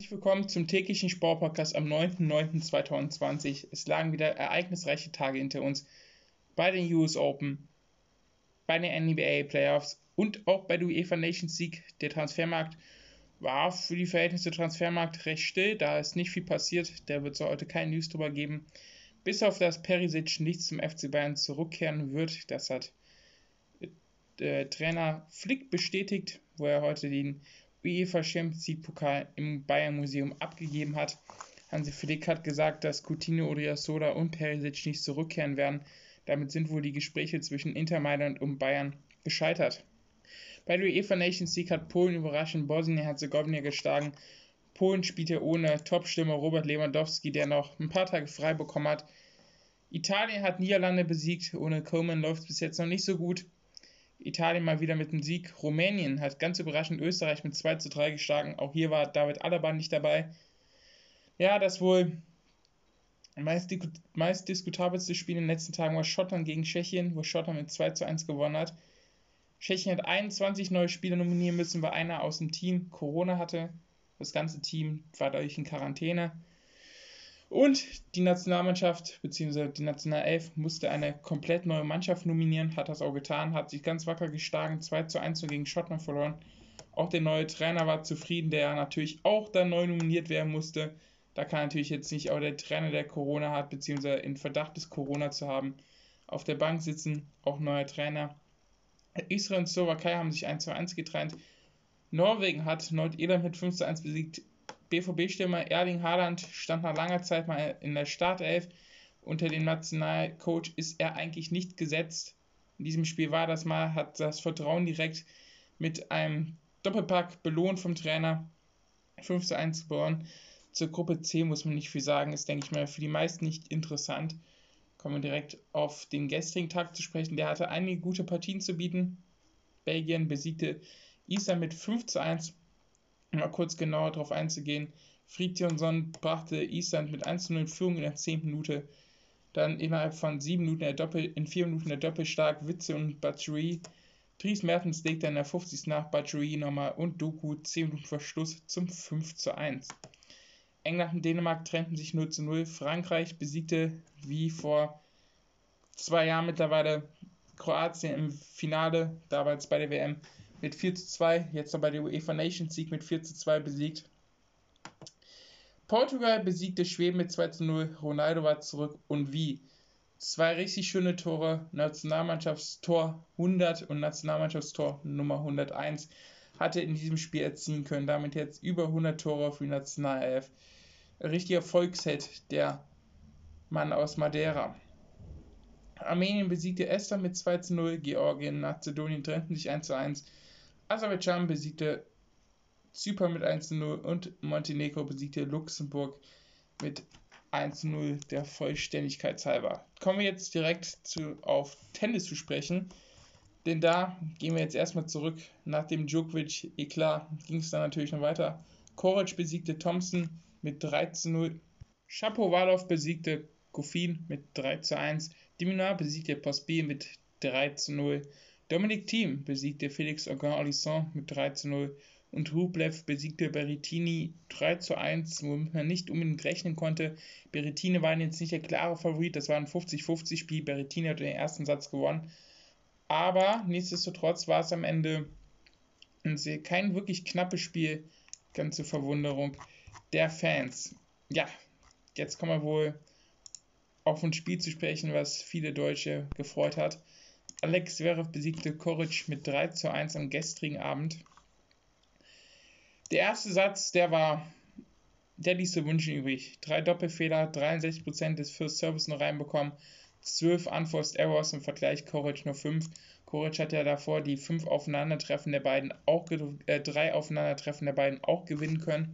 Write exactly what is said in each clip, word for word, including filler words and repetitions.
Herzlich willkommen zum täglichen Sportpodcast am neunten neunten zweitausendzwanzig. Es lagen wieder ereignisreiche Tage hinter uns bei den U S Open, bei den N B A Playoffs und auch bei der UEFA Nations League. Der Transfermarkt war für die Verhältnisse Transfermarkt recht still, da ist nicht viel passiert. Da wird es heute keine News drüber geben. Bis auf das Perisic nicht zum F C Bayern zurückkehren wird. Das hat äh, Trainer Flick bestätigt, wo er heute den UEFA Champions League Pokal im Bayern Museum abgegeben hat. Hansi Flick hat gesagt, dass Coutinho, Odriozola und Perisic nicht zurückkehren werden. Damit sind wohl die Gespräche zwischen Inter Mailand und Bayern gescheitert. Bei der UEFA Nations League hat Polen überraschend Bosnien-Herzegowina geschlagen. Polen spielte ohne Topstürmer Robert Lewandowski, der noch ein paar Tage frei bekommen hat. Italien hat Niederlande besiegt. Ohne Coman läuft es bis jetzt noch nicht so gut. Italien mal wieder mit dem Sieg. Rumänien hat ganz überraschend Österreich mit zwei zu drei geschlagen. Auch hier war David Alaba nicht dabei. Ja, das wohl meist, meist diskutabelste Spiel in den letzten Tagen war Schottland gegen Tschechien, wo Schottland mit zwei zu eins gewonnen hat. Tschechien hat einundzwanzig neue Spieler nominieren müssen, weil einer aus dem Team Corona hatte. Das ganze Team war dadurch in Quarantäne. Und die Nationalmannschaft bzw. die Nationalelf musste eine komplett neue Mannschaft nominieren, hat das auch getan, hat sich ganz wacker geschlagen, zwei zu eins gegen Schottland verloren. Auch der neue Trainer war zufrieden, der natürlich auch dann neu nominiert werden musste. Da kann natürlich jetzt nicht auch der Trainer, der Corona hat, bzw. in Verdacht ist, Corona zu haben, auf der Bank sitzen, auch neuer Trainer. Israel und Slowakei haben sich eins zu eins getrennt. Norwegen hat Nordirland mit fünf zu eins besiegt. B V B-Stürmer Erling Haaland stand nach langer Zeit mal in der Startelf. Unter dem Nationalcoach ist er eigentlich nicht gesetzt. In diesem Spiel war das mal, hat das Vertrauen direkt mit einem Doppelpack belohnt vom Trainer. fünf zu eins gewonnen. Zur Gruppe C muss man nicht viel sagen, ist, denke ich mal, für die meisten nicht interessant. Kommen wir direkt auf den gestrigen Tag zu sprechen. Der hatte einige gute Partien zu bieten. Belgien besiegte Island mit fünf zu eins. Um mal kurz genauer darauf einzugehen. Fridtjonsson brachte Island mit eins zu null in Führung in der zehnten Minute. Dann innerhalb von sieben Minuten der Doppel, in vier Minuten der Doppelstark, Witze und Battery. Dries Mertens legte in der fünfzigsten nach Battery nochmal und Doku zehn Minuten vor Schluss zum fünf zu eins. England und Dänemark trennten sich null zu null. Frankreich besiegte wie vor zwei Jahren mittlerweile Kroatien im Finale, damals bei der W M, mit vier zu zwei, jetzt noch bei der UEFA Nations League mit vier zu zwei besiegt. Portugal besiegte Schweden mit zwei zu null, Ronaldo war zurück und wie? Zwei richtig schöne Tore, Nationalmannschaftstor hundert und Nationalmannschaftstor Nummer hunderteins hatte in diesem Spiel erzielen können, damit jetzt über hundert Tore für die Nationalelf. Ein richtiger Volksheld, der Mann aus Madeira. Armenien besiegte Estland mit zwei zu null, Georgien und Mazedonien trennten sich eins zu eins, Aserbaidschan besiegte Zypern mit eins zu null und Montenegro besiegte Luxemburg mit eins zu null der Vollständigkeit halber. Kommen wir jetzt direkt zu, auf Tennis zu sprechen, denn da gehen wir jetzt erstmal zurück. Nach dem Djokovic-Eklat ging es dann natürlich noch weiter. Koric besiegte Thompson mit drei zu null, Shapovalov besiegte Goffin mit drei zu eins, Diminar besiegte Pospisil mit drei zu null, Dominic Thiem besiegte Felix Auger-Aliassime mit drei zu null und Rublev besiegte Berrettini drei zu eins, womit man nicht unbedingt rechnen konnte. Berrettini war jetzt nicht der klare Favorit, das war ein fünfzig fünfzig Spiel, Berrettini hat den ersten Satz gewonnen, aber nichtsdestotrotz war es am Ende ein sehr, kein wirklich knappes Spiel, ganz zur Verwunderung der Fans. Ja, jetzt kommen wir wohl auf ein Spiel zu sprechen, was viele Deutsche gefreut hat. Alex Zverev besiegte Koric mit drei zu eins am gestrigen Abend. Der erste Satz, der war, der ließ zu wünschen übrig. Drei Doppelfehler, dreiundsechzig Prozent des First Service noch reinbekommen, zwölf Unforced Errors im Vergleich, Koric nur fünf. Koric hat ja davor die fünf Aufeinandertreffen der beiden auch, äh, drei Aufeinandertreffen der beiden auch gewinnen können.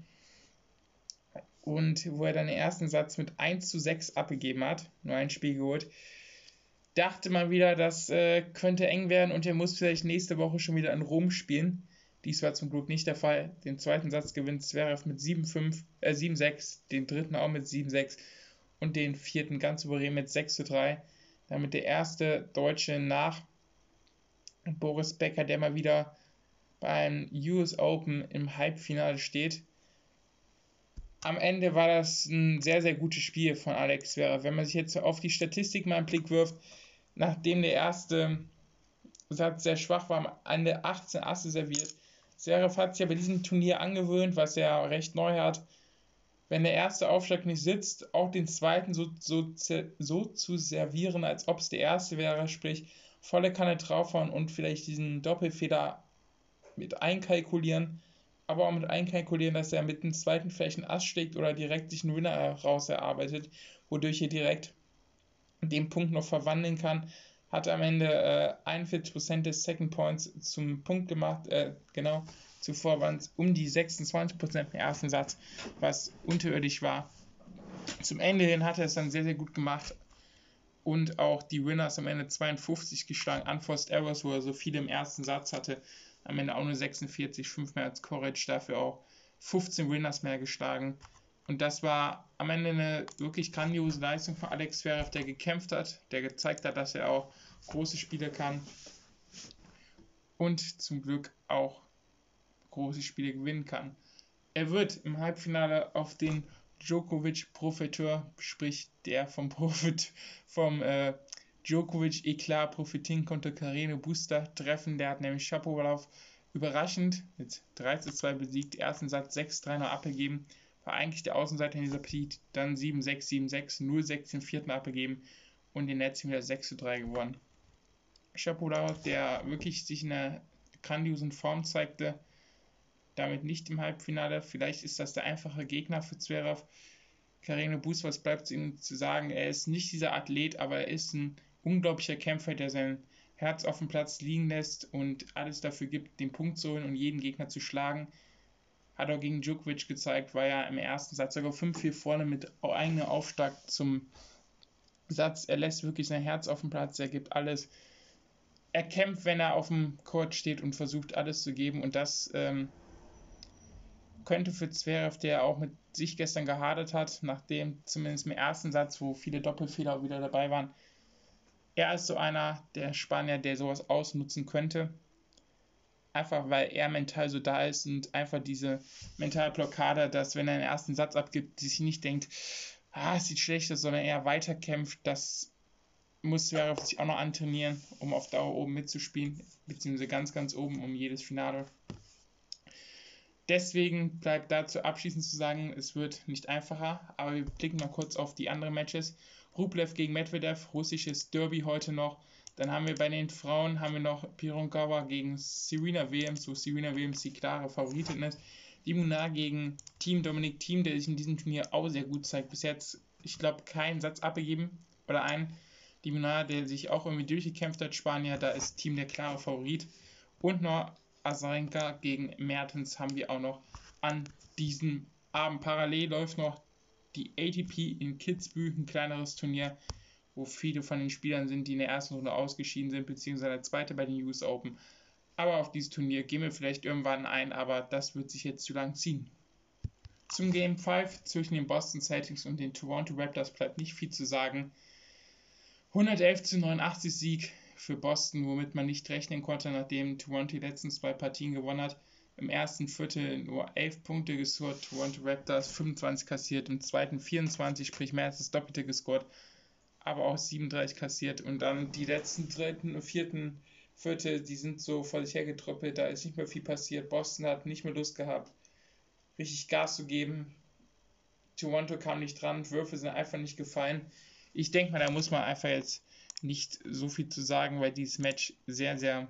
Und wo er dann den ersten Satz mit eins zu sechs abgegeben hat, nur ein Spiel geholt, dachte man wieder, das äh, könnte eng werden und er muss vielleicht nächste Woche schon wieder in Rom spielen. Dies war zum Glück nicht der Fall. Den zweiten Satz gewinnt Zverev mit sieben sechs, den dritten auch mit sieben sechs und den vierten ganz souverän mit sechs zu drei. Damit der erste Deutsche nach Boris Becker, der mal wieder beim U S Open im Halbfinale steht. am Ende war das ein sehr, sehr gutes Spiel von Alex Zverev. Wenn man sich jetzt auf die Statistik mal einen Blick wirft, nachdem der erste Satz sehr schwach war, am Ende achtzehn Asse serviert. Zverev hat sich ja bei diesem Turnier angewöhnt, was er recht neu hat, wenn der erste Aufschlag nicht sitzt, auch den zweiten so, so, so zu servieren, als ob es der erste wäre, sprich volle Kanne draufhauen und vielleicht diesen Doppelfehler mit einkalkulieren, aber auch mit einkalkulieren, dass er mit dem zweiten vielleicht einen Ass schlägt oder direkt sich einen Winner raus erarbeitet, wodurch er direkt den Punkt noch verwandeln kann. Hat am Ende äh, einundvierzig Prozent des Second Points zum Punkt gemacht, äh, genau. Zuvor waren es um die sechsundzwanzig Prozent im ersten Satz, was unterirdisch war. Zum Ende hin hat er es dann sehr, sehr gut gemacht und auch die Winners am Ende zweiundfünfzig geschlagen. Unforced Errors, wo er so viele im ersten Satz hatte, am Ende auch nur sechsundvierzig, fünf mehr als Coric, dafür auch fünfzehn Winners mehr geschlagen. Und das war am Ende eine wirklich grandiose Leistung von Alex Zverev, der gekämpft hat, der gezeigt hat, dass er auch große Spiele kann und zum Glück auch große Spiele gewinnen kann. Er wird im Halbfinale auf den Djokovic-Profiteur, sprich der vom Profit, vom äh, Djokovic-Eklat profitieren konnte, Carreño Busta treffen. Der hat nämlich Shapovalov überraschend mit drei zu zwei besiegt, ersten Satz sechs drei noch abgegeben, war eigentlich der Außenseiter in dieser Partie, dann sieben sechs, sieben sechs, null sechs im vierten abgegeben und den letzten wieder sechs zu drei gewonnen. Shapovalov, der wirklich sich in einer grandiosen Form zeigte, damit nicht im Halbfinale. Vielleicht ist das der einfache Gegner für Zverev. Carreño Busta, was bleibt ihm zu sagen? Er ist nicht dieser Athlet, aber er ist ein unglaublicher Kämpfer, der sein Herz auf dem Platz liegen lässt und alles dafür gibt, den Punkt zu holen und jeden Gegner zu schlagen. Hat auch gegen Djokovic gezeigt, war ja im ersten Satz sogar fünf vier vorne mit eigenem Aufschlag zum Satz. Er lässt wirklich sein Herz auf dem Platz, er gibt alles. Er kämpft, wenn er auf dem Court steht und versucht alles zu geben und das ähm, könnte für Zverev, der auch mit sich gestern gehadert hat, nachdem zumindest im ersten Satz, wo viele Doppelfehler auch wieder dabei waren, er ist so einer der Spanier, der sowas ausnutzen könnte. Einfach weil er mental so da ist und einfach diese mentale Blockade, dass wenn er den ersten Satz abgibt, sich nicht denkt, ah, es sieht schlecht aus, sondern eher weiterkämpft, das muss Zverev sich auch noch antrainieren, um auf Dauer oben mitzuspielen, beziehungsweise ganz, ganz oben um jedes Finale. Deswegen bleibt dazu abschließend zu sagen, es wird nicht einfacher, aber wir blicken mal kurz auf die anderen Matches. Rublev gegen Medvedev, russisches Derby heute noch. Dann haben wir bei den Frauen haben wir noch Pironkova gegen Serena Williams, wo Serena Williams die klare Favoritin ist. De Minaur gegen Thiem Dominic Thiem, der sich in diesem Turnier auch sehr gut zeigt. Bis jetzt, ich glaube, keinen Satz abgegeben oder einen. De Minaur, der sich auch irgendwie durchgekämpft hat, Spanier, da ist Thiem der klare Favorit. Und noch Azarenka gegen Mertens haben wir auch noch an diesem Abend. Parallel läuft noch die A T P in Kitzbühel, ein kleineres Turnier, wo viele von den Spielern sind, die in der ersten Runde ausgeschieden sind, beziehungsweise der zweite bei den U S Open. Aber auf dieses Turnier gehen wir vielleicht irgendwann ein, aber das wird sich jetzt zu lang ziehen. Zum Game fünf zwischen den Boston Celtics und den Toronto Raptors bleibt nicht viel zu sagen. hundertelf zu neunundachtzig Sieg für Boston, womit man nicht rechnen konnte, nachdem Toronto die letzten zwei Partien gewonnen hat. Im ersten Viertel nur elf Punkte gescored, Toronto Raptors fünfundzwanzig kassiert, im zweiten vierundzwanzig, sprich mehr als das Doppelte gescored, aber auch siebenunddreißig kassiert. Und dann die letzten dritten und vierten Viertel, die sind so vor sich hergetröppelt, da ist nicht mehr viel passiert. Boston hat nicht mehr Lust gehabt, richtig Gas zu geben. Toronto kam nicht dran, Würfe sind einfach nicht gefallen. Ich denke mal, da muss man einfach jetzt nicht so viel zu sagen, weil dieses Match sehr, sehr,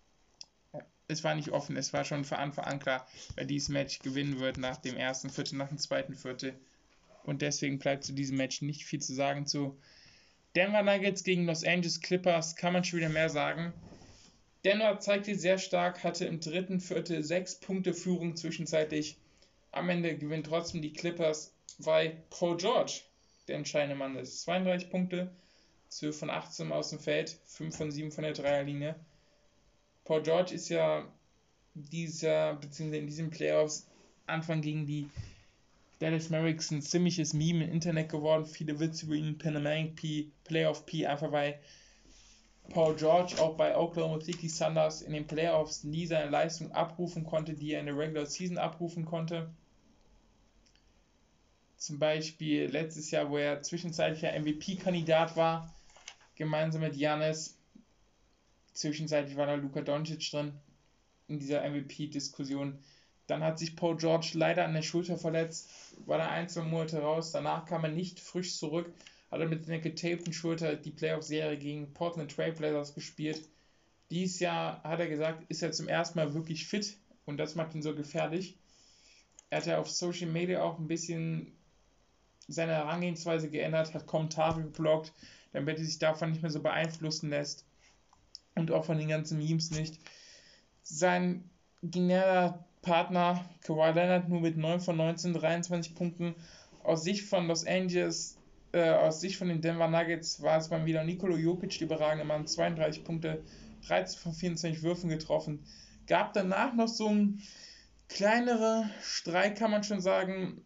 es war nicht offen, es war schon von Anfang an klar, wer dieses Match gewinnen wird nach dem ersten Viertel, nach dem zweiten Viertel. Und deswegen bleibt zu diesem Match nicht viel zu sagen. Zu Denver Nuggets gegen Los Angeles Clippers kann man schon wieder mehr sagen. Denver zeigte sehr stark, hatte im dritten Viertel sechs Punkte Führung zwischenzeitlich. Am Ende gewinnt trotzdem die Clippers, weil Paul George der entscheidende Mann ist. zweiunddreißig Punkte, zwölf von achtzehn aus dem Feld, fünf von sieben von der Dreierlinie. Paul George ist ja dieser, beziehungsweise in diesen Playoffs Anfang gegen die Dallas Mavericks ein ziemliches Meme im Internet geworden. Viele Witze über ihn, Panamanic P, Playoff P, einfach weil Paul George auch bei Oklahoma City Thunders in den Playoffs nie seine Leistung abrufen konnte, die er in der Regular Season abrufen konnte. zum Beispiel letztes Jahr, wo er zwischenzeitlich ja M V P-Kandidat war, gemeinsam mit Giannis. Zwischenzeitlich war da Luka Doncic drin in dieser M V P-Diskussion. Dann hat sich Paul George leider an der Schulter verletzt, war da ein, zwei Monate raus. Danach kam er nicht frisch zurück, hat er mit einer getapten Schulter die Playoff-Serie gegen Portland Trail Blazers gespielt. Dieses Jahr, hat er gesagt, ist er zum ersten Mal wirklich fit und das macht ihn so gefährlich. Er hat ja auf Social Media auch ein bisschen seine Herangehensweise geändert, hat Kommentare geblockt, damit er sich davon nicht mehr so beeinflussen lässt und auch von den ganzen Memes nicht. Sein genialer Partner Kawhi Leonard nur mit neun von neunzehn, dreiundzwanzig Punkten. Aus Sicht von Los Angeles, äh, aus Sicht von den Denver Nuggets war es mal wieder Nikola Jokic, die überragende Mann, zweiunddreißig Punkte, dreizehn von vierundzwanzig Würfen getroffen. Gab danach noch so ein kleinere Streit, kann man schon sagen,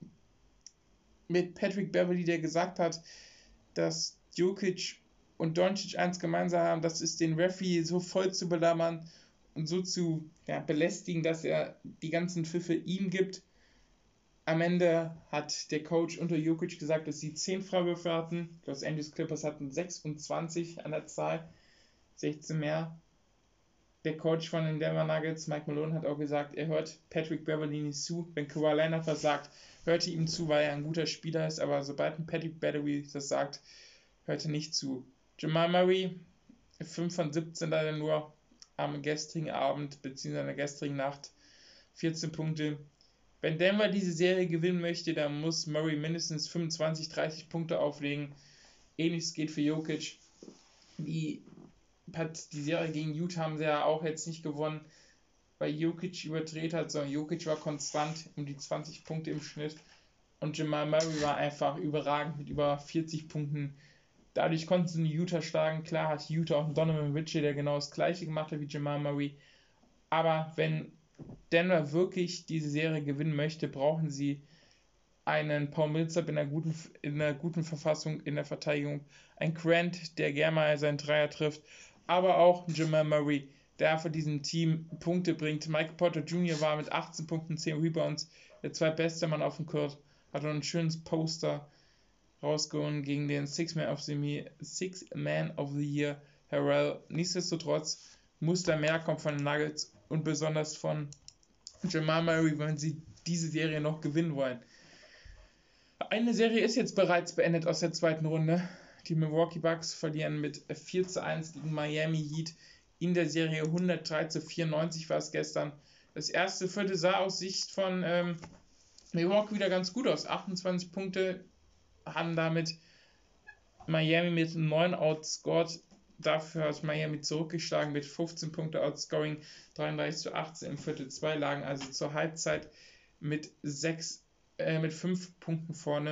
mit Patrick Beverley, der gesagt hat, dass Jokic und Doncic eins gemeinsam haben, das ist den Referee so voll zu belabbern und so zu ja, belästigen, dass er die ganzen Pfiffe ihm gibt. Am Ende hat der Coach unter Jokic gesagt, dass sie zehn Freiwürfe hatten. Die Los Angeles Clippers hatten sechsundzwanzig an der Zahl, sechzehn mehr. Der Coach von den Denver Nuggets, Mike Malone, hat auch gesagt, er hört Patrick Beverley nicht zu. Wenn Kawhi Leonard was sagt, hört er ihm zu, weil er ein guter Spieler ist. Aber sobald ein Patrick Beverley das sagt, hört er nicht zu. Jamal Murray, fünf von siebzehn leider nur am gestrigen Abend bzw. der gestrigen Nacht, vierzehn Punkte. Wenn Denver diese Serie gewinnen möchte, dann muss Murray mindestens fünfundzwanzig, dreißig Punkte auflegen. Ähnliches geht für Jokic. Die hat die Serie gegen Utah haben sie ja auch jetzt nicht gewonnen, weil Jokic überdreht hat, sondern Jokic war konstant um die zwanzig Punkte im Schnitt und Jamal Murray war einfach überragend mit über vierzig Punkten. Dadurch konnten sie Utah schlagen. Klar hat Utah auch einen Donovan Mitchell, der genau das gleiche gemacht hat wie Jamal Murray. Aber wenn Denver wirklich diese Serie gewinnen möchte, brauchen sie einen Paul Millsap in einer guten, in einer guten Verfassung in der Verteidigung, ein Grant, der gerne mal seinen Dreier trifft, aber auch Jamal Murray, der für diesem Team Punkte bringt. Michael Porter Junior war mit achtzehn Punkten, zehn Rebounds der zweitbeste Mann auf dem Court, hat noch ein schönes Poster rausgeholt gegen den Six-Man of the, Six-Man of the Year, Harrell. Nichtsdestotrotz muss da mehr kommen von den Nuggets und besonders von Jamal Murray, wenn sie diese Serie noch gewinnen wollen. Eine Serie ist jetzt bereits beendet aus der zweiten Runde. Die Milwaukee Bucks verlieren mit vier zu eins gegen Miami Heat. In der Serie hundertdrei zu vierundneunzig war es gestern. Das erste Viertel sah aus Sicht von ähm, Milwaukee wieder ganz gut aus. achtundzwanzig Punkte haben damit Miami mit neun outscored. Dafür hat Miami zurückgeschlagen mit fünfzehn Punkte Outscoring, dreiunddreißig zu achtzehn im Viertel zwei, lagen also zur Halbzeit mit sechs äh, mit fünf Punkten vorne.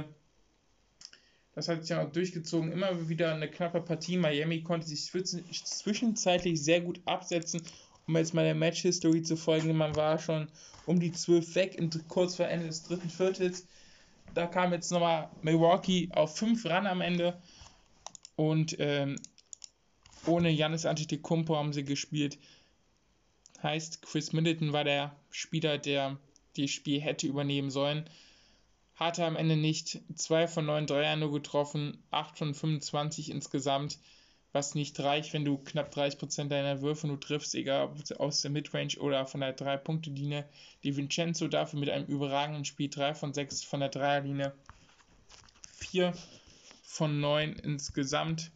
Das hat sich ja auch durchgezogen, immer wieder eine knappe Partie. Miami konnte sich zwischenzeitlich sehr gut absetzen, um jetzt mal der Match-History zu folgen. Man war schon um die zwölf weg, kurz vor Ende des dritten Viertels. Da kam jetzt nochmal Milwaukee auf fünf ran am Ende. Und ähm, ohne Giannis Antetokounmpo haben sie gespielt. Heißt, Chris Middleton war der Spieler, der das Spiel hätte übernehmen sollen. Hatte am Ende nicht, zwei von neun Dreier nur getroffen, acht von fünfundzwanzig insgesamt, was nicht reicht, wenn du knapp dreißig Prozent deiner Würfe nur triffst, egal ob aus der Midrange oder von der drei Punkte Linie. Die Vincenzo dafür mit einem überragenden Spiel, drei von sechs von der Dreierlinie, vier von neun insgesamt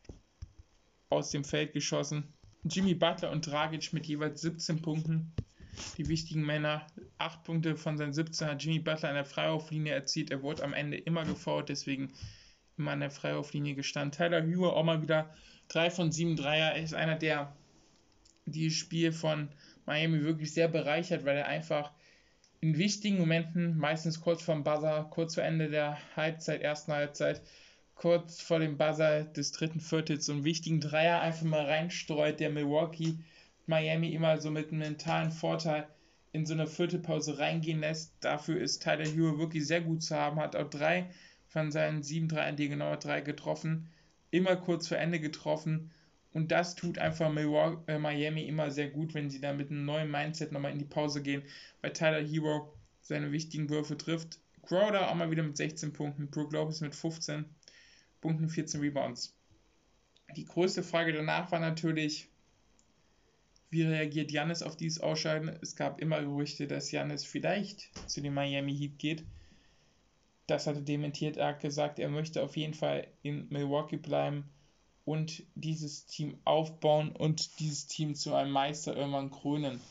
aus dem Feld geschossen. Jimmy Butler und Dragic mit jeweils siebzehn Punkten. Die wichtigen Männer, acht Punkte von seinen siebzehn hat Jimmy Butler an der Freiwurflinie erzielt. Er wurde am Ende immer gefoult, deswegen immer an der Freiwurflinie gestanden. Tyler Herro auch mal wieder drei von sieben Dreier. Er ist einer, der dieses Spiel von Miami wirklich sehr bereichert, weil er einfach in wichtigen Momenten, meistens kurz vor dem Buzzer, kurz vor Ende der Halbzeit, ersten Halbzeit, kurz vor dem Buzzer des dritten Viertels, so einen wichtigen Dreier einfach mal reinstreut, der Milwaukee Miami immer so mit einem mentalen Vorteil in so eine Viertelpause reingehen lässt. Dafür ist Tyler Herro wirklich sehr gut zu haben, hat auch drei von seinen sieben Dreiern, die genauer drei getroffen, immer kurz vor Ende getroffen und das tut einfach Milwaukee, äh, Miami immer sehr gut, wenn sie da mit einem neuen Mindset nochmal in die Pause gehen, weil Tyler Herro seine wichtigen Würfe trifft, Crowder auch mal wieder mit sechzehn Punkten, Brook Lopez mit fünfzehn Punkten, vierzehn Rebounds. Die größte Frage danach war natürlich, wie reagiert Giannis auf dieses Ausscheiden? Es gab immer Gerüchte, dass Giannis vielleicht zu den Miami Heat geht. Das hatte dementiert. Er hat gesagt, er möchte auf jeden Fall in Milwaukee bleiben und dieses Team aufbauen und dieses Team zu einem Meister irgendwann krönen.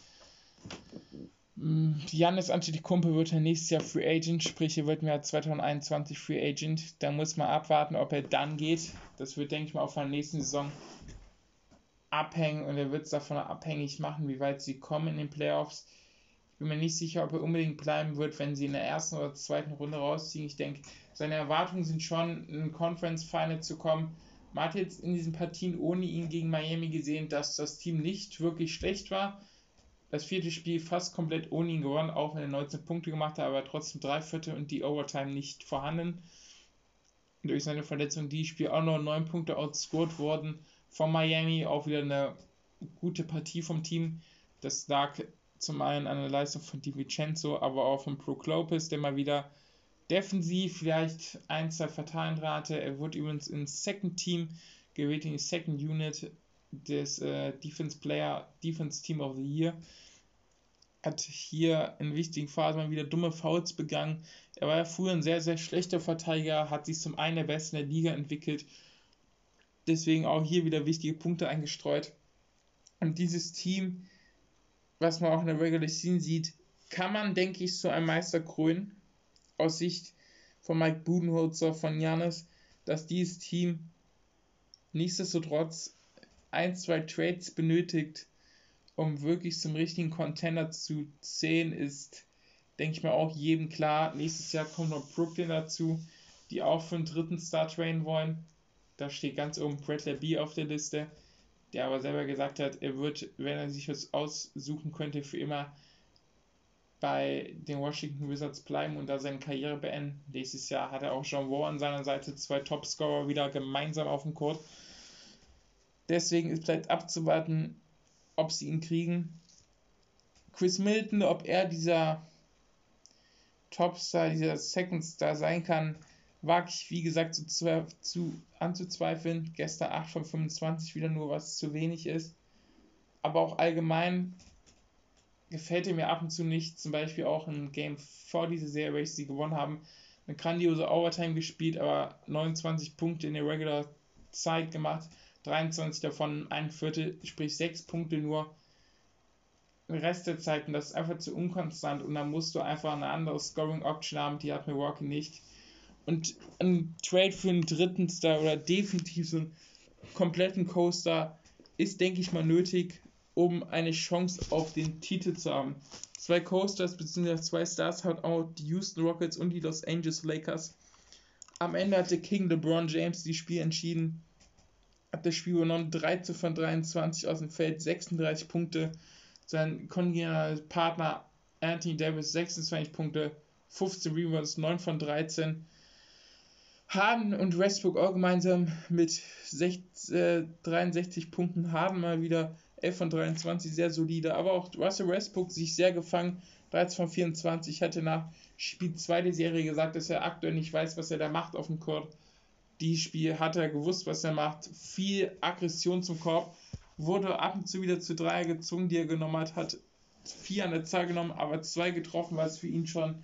Giannis Antetokounmpo wird ja nächstes Jahr Free Agent, sprich er wird im Jahr zwanzig einundzwanzig Free Agent. Da muss man abwarten, ob er dann geht. Das wird, denke ich mal, auch von der nächsten Saison abhängen und er wird es davon abhängig machen, wie weit sie kommen in den Playoffs. Ich bin mir nicht sicher, ob er unbedingt bleiben wird, wenn sie in der ersten oder zweiten Runde rausziehen. Ich denke, seine Erwartungen sind schon, in ein Conference Final zu kommen. Man hat jetzt in diesen Partien ohne ihn gegen Miami gesehen, dass das Team nicht wirklich schlecht war. Das vierte Spiel fast komplett ohne ihn gewonnen, auch wenn er neunzehn Punkte gemacht hat, aber trotzdem drei Viertel und die Overtime nicht vorhanden. Durch seine Verletzung die Spiel auch noch neun Punkte outscored worden von Miami, auch wieder eine gute Partie vom Team. Das lag zum einen an der Leistung von DiVincenzo, aber auch von Brook Lopez, der mal wieder defensiv vielleicht ein, zwei Verteilen hatte. Er wurde übrigens ins Second Team gewählt, in die Second Unit des äh, Defense Player, Defense Team of the Year. Hat hier in wichtigen Phasen mal wieder dumme Fouls begangen. Er war ja früher ein sehr, sehr schlechter Verteidiger, hat sich zum einen der Besten der Liga entwickelt. Deswegen auch hier wieder wichtige Punkte eingestreut. Und dieses Team, was man auch in der Regular Season sieht, kann man, denke ich, zu einem Meister krönen. Aus Sicht von Mike Budenholzer, von Giannis, dass dieses Team nichtsdestotrotz ein, zwei Trades benötigt, um wirklich zum richtigen Contender zu zählen, ist, denke ich mal, auch jedem klar. Nächstes Jahr kommt noch Brooklyn dazu, die auch für einen dritten Star trainen wollen. Da steht ganz oben Bradley Beal auf der Liste, der aber selber gesagt hat, er wird, wenn er sich was aussuchen könnte, für immer bei den Washington Wizards bleiben und da seine Karriere beenden. Nächstes Jahr hat er auch John Wall an seiner Seite, zwei Topscorer wieder gemeinsam auf dem Court. Deswegen ist bleibt abzuwarten, ob sie ihn kriegen. Chris Middleton, ob er dieser Topstar, dieser Second Star sein kann, wage ich, wie gesagt, zu, zu anzuzweifeln. Gestern acht von fünfundzwanzig, wieder nur, was zu wenig ist. Aber auch allgemein gefällt er mir ab und zu nicht. Zum Beispiel auch im Game vor dieser Serie, welche sie gewonnen haben, eine grandiose Overtime gespielt, aber neunundzwanzig Punkte in der Regular Zeit gemacht. dreiundzwanzig davon ein Viertel, sprich sechs Punkte nur. Den Rest der Zeit, und das ist einfach zu unkonstant und dann musst du einfach eine andere Scoring-Option haben, die hat Milwaukee nicht. Und ein Trade für einen dritten Star oder definitiv so einen kompletten Coaster ist, denke ich mal, nötig, um eine Chance auf den Titel zu haben. Zwei Coasters bzw. zwei Stars hat auch die Houston Rockets und die Los Angeles Lakers. Am Ende hatte King LeBron James die Spiel entschieden, hat das Spiel übernommen, dreizehn von dreiundzwanzig aus dem Feld, sechsunddreißig Punkte. Sein kongenialer Partner Anthony Davis sechsundzwanzig Punkte, fünfzehn Rebounds, neun von dreizehn. Harden und Westbrook auch gemeinsam mit sechzig, äh, dreiundsechzig Punkten. Harden mal wieder elf von dreiundzwanzig, sehr solide. Aber auch Russell Westbrook sich sehr gefangen, dreizehn von vierundzwanzig. Hatte nach Spiel zwei der Serie gesagt, dass er aktuell nicht weiß, was er da macht auf dem Court. Dieses Spiel hat er gewusst, was er macht. Viel Aggression zum Korb. Wurde ab und zu wieder zu Dreier gezwungen, die er genommen hat. Hat vier an der Zahl genommen, aber zwei getroffen, was für ihn schon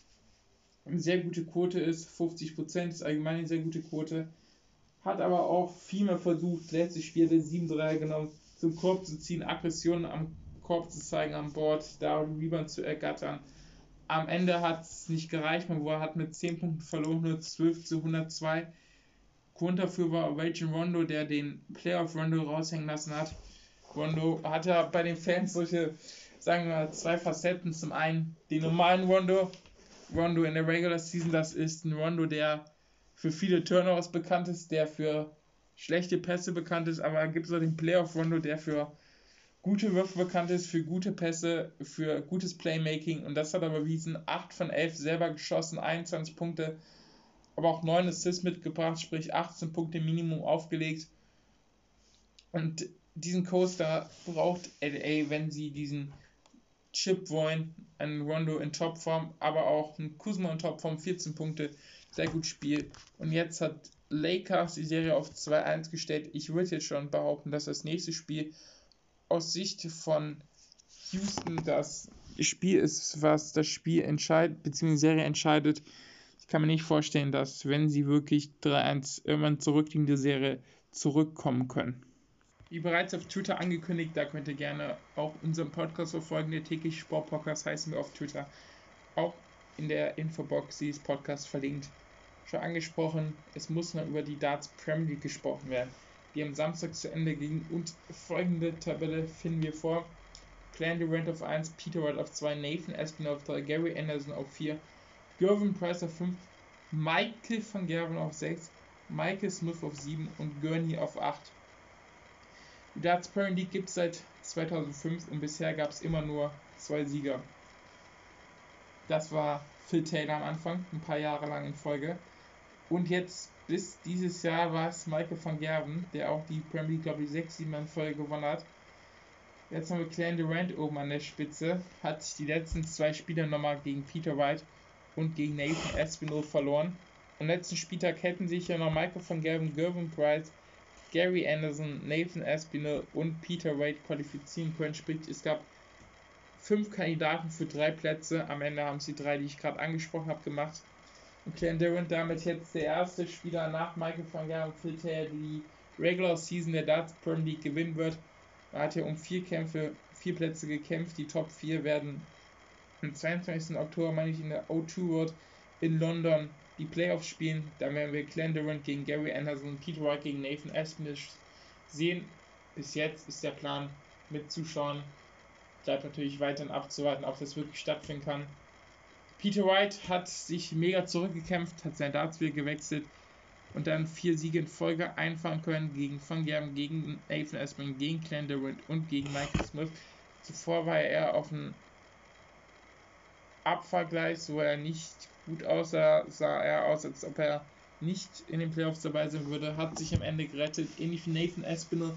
eine sehr gute Quote ist. fünfzig Prozent ist allgemein eine sehr gute Quote. Hat aber auch viel mehr versucht. Letztes Spiel hat er sieben Dreier genommen, zum Korb zu ziehen, Aggressionen am Korb zu zeigen, am Board, da den Rebound zu ergattern. Am Ende hat es nicht gereicht. Man hat mit zehn Punkten verloren, nur zwölf zu hundertzwei. Grund dafür war Rajon Rondo, der den Playoff Rondo raushängen lassen hat. Rondo hat ja bei den Fans solche, sagen wir mal, zwei Facetten. Zum einen den normalen Rondo. Rondo in der Regular Season, das ist ein Rondo, der für viele Turnovers bekannt ist, der für schlechte Pässe bekannt ist, aber gibt es auch den Playoff Rondo, der für gute Würfe bekannt ist, für gute Pässe, für gutes Playmaking, und das hat er bewiesen. acht von elf selber geschossen, einundzwanzig Punkte, aber auch neun Assists mitgebracht, sprich achtzehn Punkte Minimum aufgelegt. Und diesen Coaster braucht L A, wenn sie diesen Chip Vaughn, ein Rondo in Topform, aber auch ein Kuzma in Topform, vierzehn Punkte, sehr gut Spiel. Und jetzt hat Lakers die Serie auf zwei eins gestellt. Ich würde jetzt schon behaupten, dass das nächste Spiel aus Sicht von Houston das Spiel ist, was das Spiel entscheidet, beziehungsweise die Serie entscheidet. Ich kann mir nicht vorstellen, dass, wenn sie wirklich drei eins irgendwann zurück in die Serie zurückkommen können. Wie bereits auf Twitter angekündigt, da könnt ihr gerne auch unseren Podcast verfolgen. Der tägliche Sport-Podcast heißen wir auf Twitter. Auch in der Infobox dieses Podcasts verlinkt. Schon angesprochen, es muss noch über die Darts Premier League gesprochen werden, die am Samstag zu Ende ging, und folgende Tabelle finden wir vor. Clan Durant auf eins, Peter Wright auf zwei, Nathan Aspinall auf drei, Gary Anderson auf vier, Gervin Price auf fünf, Michael van Gerwen auf sechs, Michael Smith auf sieben und Gurney auf acht. Die Darts Premier League gibt es seit zweitausendfünf und bisher gab es immer nur zwei Sieger. Das war Phil Taylor am Anfang, ein paar Jahre lang in Folge. Und jetzt bis dieses Jahr war es Michael van Gerwen, der auch die Premier League, glaube ich, sechs, sieben in Folge gewonnen hat. Jetzt haben wir Clan Durant oben an der Spitze, hat die letzten zwei Spiele nochmal gegen Peter Wright und gegen Nathan Aspinall verloren. Am letzten Spieltag hätten sich ja noch Michael van Gerwen, Gervin Price, Gary Anderson, Nathan Aspinall und Peter Wright qualifizieren können. Sprich, es gab fünf Kandidaten für drei Plätze. Am Ende haben sie drei, die ich gerade angesprochen habe, gemacht. Und Clan Durant damit jetzt der erste Spieler nach Michael van Gerwen und Phil Taylor, die Regular Season der Darts Premier League gewinnen wird. Er hat ja um vier Kämpfe, vier Plätze gekämpft. Die Top vier werden am zweiundzwanzigsten Oktober, meine ich, in der O zwei World in London die Playoffs spielen. Da werden wir Clan Durant gegen Gary Anderson und Peter Wright gegen Nathan Aspinall sehen. Bis jetzt ist der Plan mitzuschauen. Bleibt natürlich weiterhin abzuwarten, ob das wirklich stattfinden kann. Peter Wright hat sich mega zurückgekämpft, hat sein Darts wieder gewechselt und dann vier Siege in Folge einfahren können gegen Van Gerwen, gegen Nathan Aspinall, gegen Clan Durant und gegen Michael Smith. Zuvor war er auf einem Abfahrgleis, wo er nicht gut aussah, sah er aus, als ob er nicht in den Playoffs dabei sein würde, hat sich am Ende gerettet, ähnlich wie Nathan Aspinall,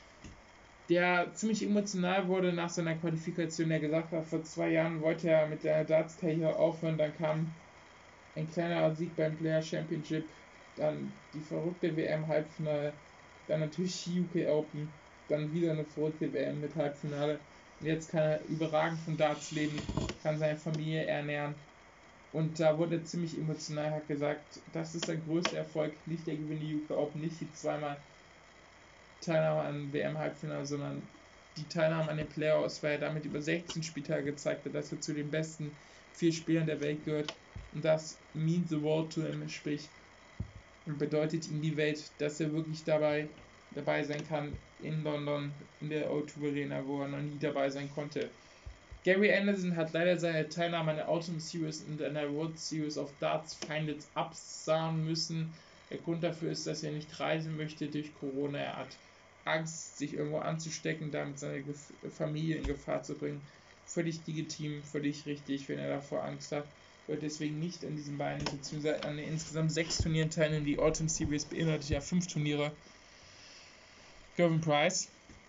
der ziemlich emotional wurde nach seiner Qualifikation, der gesagt hat, vor zwei Jahren wollte er mit der Darts-Karriere aufhören, dann kam ein kleiner Sieg beim Player Championship, dann die verrückte W M-Halbfinale, dann natürlich U K Open, dann wieder eine verrückte W M mit Halbfinale. Und jetzt kann er überragend von Darts leben, kann seine Familie ernähren. Und da wurde er ziemlich emotional, hat gesagt, das ist sein größter Erfolg, nicht der Gewinn der U K Open, nicht die zweimal Teilnahme an W M-Halbfinale, sondern die Teilnahme an den Playoffs, weil er damit über sechzehn Spieltage gezeigt hat, dass er zu den besten vier Spielern der Welt gehört. Und das means the world to him, sprich, bedeutet ihm die Welt, dass er wirklich dabei, dabei sein kann in London, in der O zwei Arena, wo er noch nie dabei sein konnte. Gary Anderson hat leider seine Teilnahme an der Autumn Series und an der World Series of Darts Finals absagen müssen. Der Grund dafür ist, dass er nicht reisen möchte durch Corona. Er hat Angst, sich irgendwo anzustecken, damit seine Gef- Familie in Gefahr zu bringen. Völlig legitim, völlig richtig, wenn er davor Angst hat. Wird deswegen nicht an diesen beiden, beziehungsweise an den insgesamt sechs Turnieren teilnehmen. Die Autumn Series beinhaltet ja fünf Turniere. Gervin Price,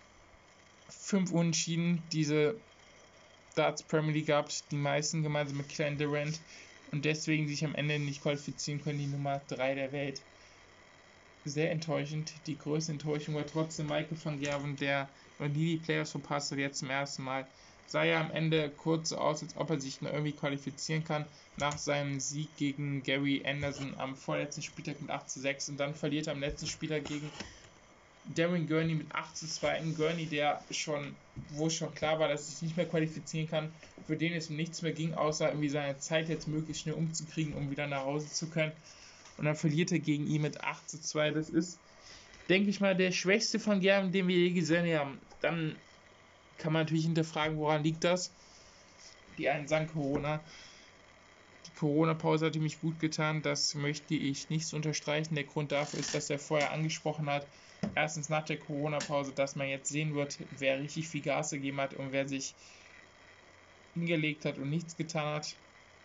fünf Unentschieden, diese Darts Premier League gehabt, die meisten gemeinsam mit Clan Durant, und deswegen sich am Ende nicht qualifizieren können, die Nummer drei der Welt. Sehr enttäuschend. Die größte Enttäuschung war trotzdem Michael van Gerwen, der noch nie die Playoffs verpasst hat, jetzt zum ersten Mal. Sah ja am Ende kurz so aus, als ob er sich noch irgendwie qualifizieren kann, nach seinem Sieg gegen Gary Anderson am vorletzten Spieltag mit acht zu sechs, und dann verliert er am letzten Spieltag gegen Darren Gurney mit acht zu zwei. Ein Gurney, der schon, wo schon klar war, dass er sich nicht mehr qualifizieren kann, für den es um nichts mehr ging, außer irgendwie seine Zeit jetzt möglichst schnell umzukriegen, um wieder nach Hause zu können. Und dann verliert er gegen ihn mit acht zu zwei. Das ist, denke ich mal, der schwächste Van Gerwen, den wir je gesehen haben. Dann kann man natürlich hinterfragen, woran liegt das? Die einen sagen Corona. Die Corona-Pause hat ihm nicht gut getan. Das möchte ich nicht so unterstreichen. Der Grund dafür ist, dass er vorher angesprochen hat, erstens nach der Corona-Pause, dass man jetzt sehen wird, wer richtig viel Gas gegeben hat und wer sich hingelegt hat und nichts getan hat.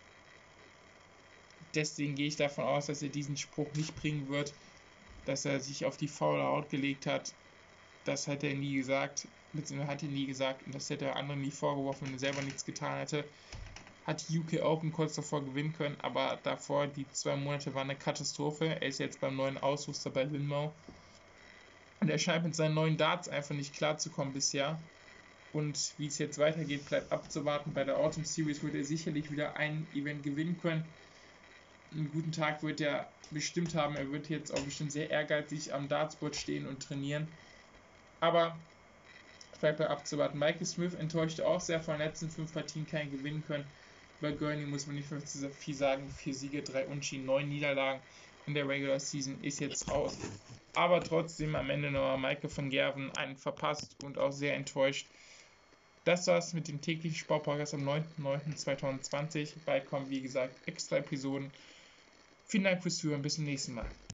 Deswegen gehe ich davon aus, dass er diesen Spruch nicht bringen wird, dass er sich auf die faule Haut gelegt hat. Das hat er nie gesagt. beziehungsweise hat ihn nie gesagt, und das hätte er anderen nie vorgeworfen, wenn er selber nichts getan hätte. Hat die U K Open kurz davor gewinnen können, aber davor, die zwei Monate waren eine Katastrophe. Er ist jetzt beim neuen Ausrüster bei Linmo. Und er scheint mit seinen neuen Darts einfach nicht klarzukommen bisher. Und wie es jetzt weitergeht, bleibt abzuwarten. Bei der Autumn Series wird er sicherlich wieder ein Event gewinnen können. Einen guten Tag wird er bestimmt haben. Er wird jetzt auch bestimmt sehr ehrgeizig am Dartboard stehen und trainieren. Aber bleibt abzuwarten. Michael Smith enttäuschte auch sehr, von den letzten fünf Partien keinen gewinnen können. Bei Gurney muss man nicht mehr viel sagen. Vier Siege, drei Unentschieden, neun Niederlagen in der Regular Season ist jetzt raus. Aber trotzdem am Ende noch Michael van Gerwen einen verpasst und auch sehr enttäuscht. Das war's mit dem täglichen Sportpodcast am neunten neunten zweitausendzwanzig. Bald kommen, wie gesagt, extra Episoden. Vielen Dank fürs Zuhören. Bis zum nächsten Mal.